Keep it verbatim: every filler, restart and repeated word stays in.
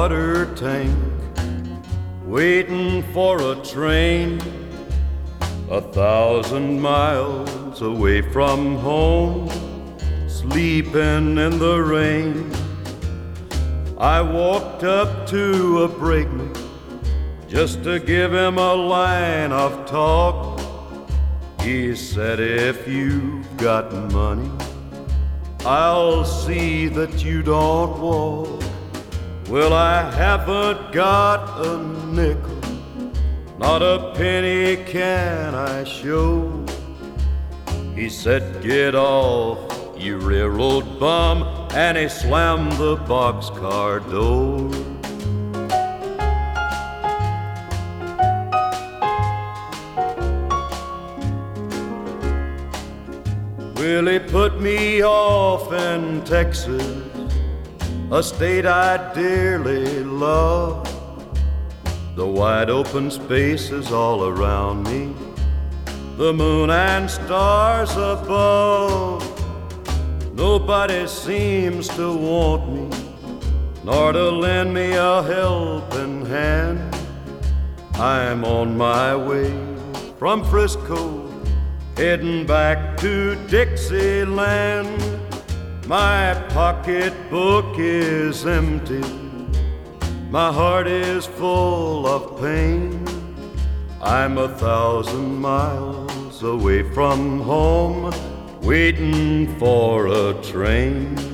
water tank, waiting for a train, a thousand miles away from home, sleeping in the rain. I walked up to a brakeman just to give him a line of talk. He said, if you've got money, I'll see that you don't walk. Well, I haven't got a nickel, not a penny can I show. He said, get off, you railroad bum, and he slammed the boxcar door. Well, he put me off in Texas, a state I dearly love. The wide open spaces all around me, the moon and stars above. Nobody seems to want me, nor to lend me a helping hand. I'm on my way from Frisco, heading back to Dixieland. My pocketbook is empty, my heart is full of pain. I'm a thousand miles away from home, waiting for a train.